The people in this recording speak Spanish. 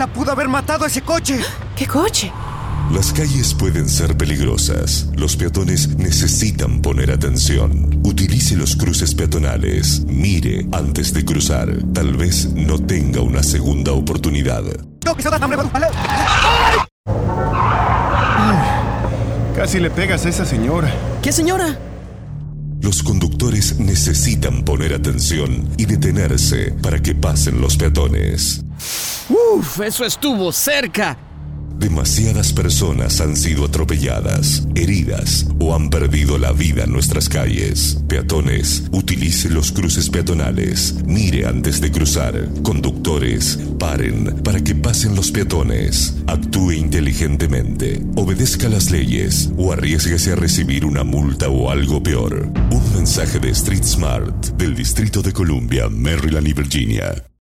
bala pudo haber matado a ese coche. ¿Qué coche? Las calles pueden ser peligrosas. Los peatones necesitan poner atención. Utilice los cruces peatonales. Mire antes de cruzar. Tal vez no tenga una segunda oportunidad. Casi le pegas a esa señora. ¿Qué señora? Los conductores necesitan poner atención y detenerse para que pasen los peatones. Eso estuvo cerca. Demasiadas personas han sido atropelladas, heridas o han perdido la vida en nuestras calles. Peatones, utilice los cruces peatonales. Mire antes de cruzar. Conductores, paren para que pasen los peatones. Actúe inteligentemente. Obedezca las leyes o arriésguese a recibir una multa o algo peor. Un mensaje de Street Smart del Distrito de Columbia, Maryland y Virginia.